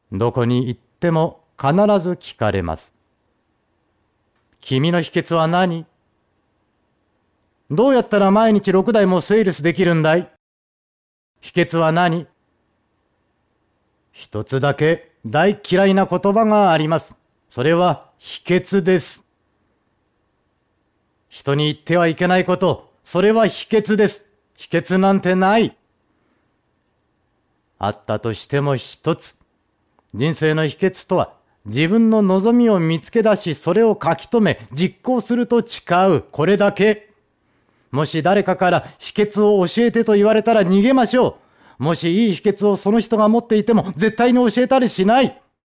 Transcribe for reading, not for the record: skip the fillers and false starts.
どこに行っても必ず聞かれます。君の秘訣は何？どうやったら毎日6台もセールスできるんだい？秘訣は何？一つだけ大嫌いな言葉があります。それは秘訣です。人に言ってはいけないこと、それは秘訣です。秘訣なんてない。あったとしても一つ。人生の秘訣とは、自分の望みを見つけ出し、それを書き留め、実行すると誓う。これだけ。もし誰かから秘訣を教えてと言われたら逃げましょう。もしいい秘訣をその人が持っていても絶対に教えたりしない。